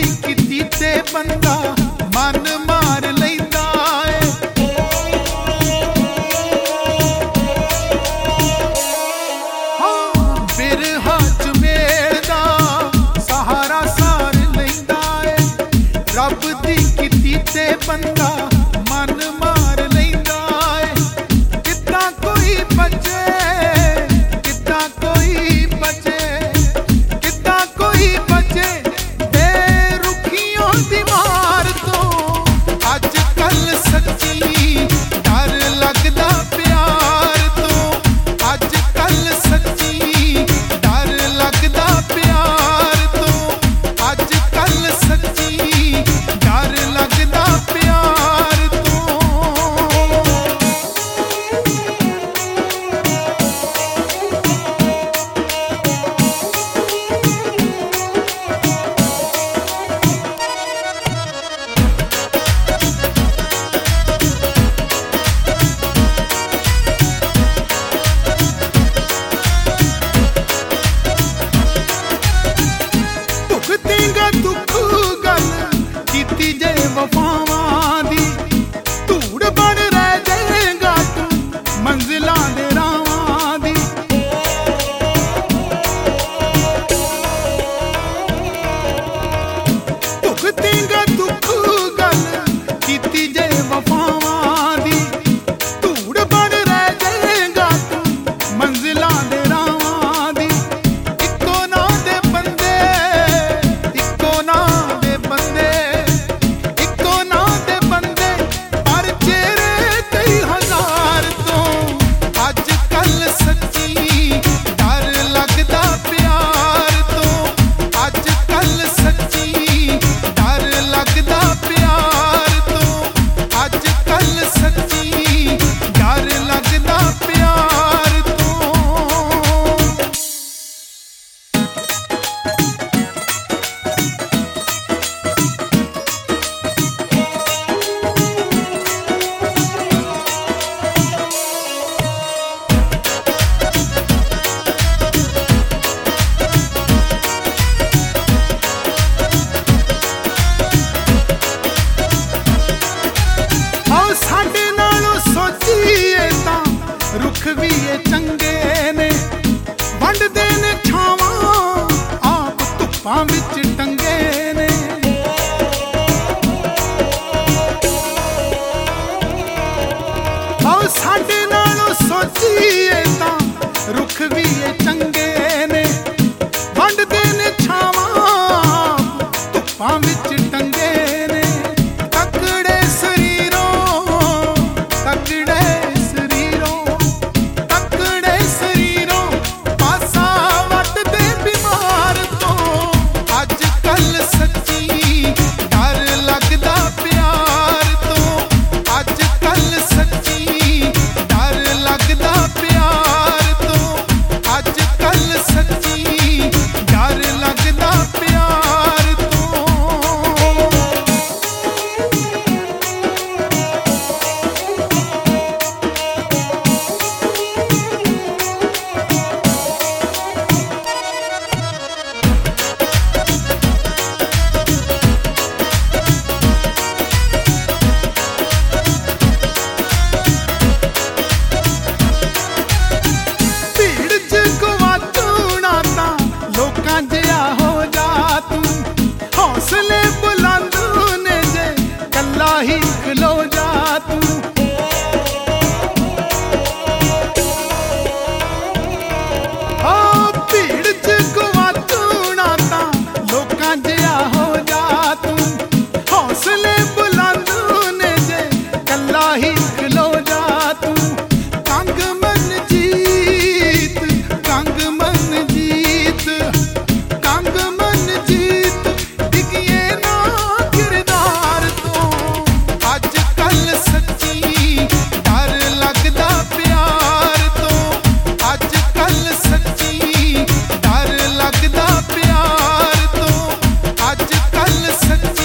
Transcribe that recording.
ਦੀ ਕੀਤੀ ਤੇ ਬੰਦਾ ਮਨ ਮਾਰ ਲੈਂਦਾ ਏ। ਬਿਰਹਾ ਚ ਮੇਲ ਦਾ ਸਹਾਰਾ ਸਾਰ ਲੈਂਦਾ ਏ। ਰੱਬ ਦੀ ਕੀਤੀ ਤੇ ਬੰਦਾ ਮਨ ਮਾਰ ਲੈਂਦਾ ਏ। ਕਿੱਦਾਂ ਕੋਈ ਬਚੇ, ਕਿੱਦਾਂ ਕੋਈ ਬਚੇ, ਕਿੱਦਾਂ ਕੋਈ ਬਚੇ ਬੇਰੁਖੀਆਂ ਦੀ ਮਾਰ ਤੋਂ। ਅੱਜ ਕੱਲ ਸੱਚੀ ਡਰ ਲੱਗਦਾ ਪਿਆਰ ਤੋਂ। ਅੱਜ ਕੱਲ ਸੱਚੀ ਡਰ ਲੱਗਦਾ ਪਿਆਰ ਤੋਂ। ਅੱਜ ਕੱਲ ਸੱਚੀ ਡਰ ਲੱਗਦਾ ਪਿਆਰ ਤੋਂ। ਭੁਗਤੇਂਗਾ ਦੁੱਖ ਗੱਲ ਕੀਤੀ ਜੇ ਵਫਾਵਾਂ ਦੀ। ਧੂੜ ਬਣ ਰਹਿ ਜਾਏਗਾ ਤੂੰ ਮੰਜ਼ਿਲਾਂ ਦੇ ਰਾਹਾਂ ਦੀ। ਭੁਗਤੇਂਗਾ ਦੁੱਖ ਗੱਲ ਕੀਤੀ ਜੇ ਵਫਾਵਾਂ ਦੀ। ਧੂੜ ਬਣ ਰਹਿ ਜਾਏਗਾ ਤੂੰ ਮੰਜ਼ਿਲਾਂ ਦੇ ਰਾਹਾਂ ਦੀ। ਇੱਕੋ ਨਾਂ ਦੇ ਬੰਦੇ, ਇੱਕੋ ਨਾਂ ਦੇ ਬੰਦੇ, ਇੱਕੋ ਨਾਂ ਦੇ ਬੰਦੇ ਪਰ ਚਿਹਰੇ ਕਈ ਹਜ਼ਾਰ ਤੋਂ। ਅੱਜ ਕੱਲ ਸੱਚੀ ਡਰ ਲੱਗਦਾ ਪਿਆਰ ਤੋਂ। ਅੱਜ ਕੱਲ ਸੱਚੀ ਡਰ ਲੱਗਦਾ ਪਿਆਰ ਤੋਂ। ਅੱਜ ਕੱਲ ਸੱਚੀ ਡਰ ਲੱਗਦਾ ਪਿਆਰ ਤੋਂ। ਆਓ ਸਾਡੇ ਨਾਲੋਂ ਸੋਚੀਏ ਤਾਂ ਰੁੱਖ ਵੀ ਏ ਚੰਗੇ ਨੇ। ਵੰਡਦੇ ਨੇ ਛਾਵਾਂ ਆਪ ਧੁੱਪਾਂ ਵਿੱਚ ਟੰਗੇ ਨੇ। ਆਓ ਸਾਡੇ ਨਾਲੋਂ ਸੋਚੀਏ ਤਾਂ ਰੁੱਖ ਵੀ ਏ ਚੰਗੇ ਨੇ। ਵੰਡਦੇ ਨੇ ਛਾਵਾਂ ਆਪ ਧੁੱਪਾਂ ਵਿੱਚ ਟੰਗੇ ਨੇ। ਤਕੜੇ ਸਰੀਰੋਂ, ਤਕੜੇ ਸਰੀਰੋਂ, ਤਕੜੇ ਸਰੀਰੋਂ ਪਾਸਾ ਵੱਟਦੇ ਬਿਮਾਰ ਤੋਂ। ਅੱਜ ਕੱਲ ਸੱਚੀ ਡਰ ਲੱਗਦਾ ਪਿਆਰ ਤੋਂ। ਅੱਜ ਕੱਲ ਸੱਚੀ ਡਰ ਲੱਗਦਾ ਪਿਆਰ ਤੋਂ। ਅੱਜ ਕੱਲ ਸੱਚੀ ਡਰ ਲੱਗਦਾ ਪਿਆਰ ਤੋਂ। ਭੀੜ ਚ ਗਵਾਚਣਾ ਤਾਂ ਲੋਕਾਂ ਜਿਹਾ ਹੋ ਜਾ ਤੂੰ। ਹੌਸਲੇ ਬੁਲੰਦ ਨੇ ਜੇ ਕੱਲਾ ਹੀ ਖਲੋ ਜਾ ਤੂੰ। ਭੀੜ ਚ ਗਵਾਚਣਾ ਤਾਂ ਲੋਕਾਂ ਜਿਹਾ ਹੋ ਜਾ ਤੂੰ। ਹੌਸਲੇ ਬੁਲੰਦ ਨੇ ਜੇ ਕੱਲਾ ਹੀ ਖਲੋ ਜਾ ਤੂੰ। ਕੰਗ ਮਨ ਜੀਤ, ਕੰਗ ਮਨ ਜੀਤ, ਕੰਗ ਮਨ ਜੀਤ ਡਿੱਗੀਏ ਨਾ ਕਿਰਦਾਰ ਤੋਂ। ਅੱਜ ਕੱਲ ਸੱਚੀ ਡਰ ਲੱਗਦਾ ਪਿਆਰ ਤੋਂ। ਅੱਜ ਕੱਲ ਸੱਚੀ ਡਰ ਲੱਗਦਾ ਪਿਆਰ ਤੋਂ। ਅੱਜ ਕੱਲ ਸੱਚੀ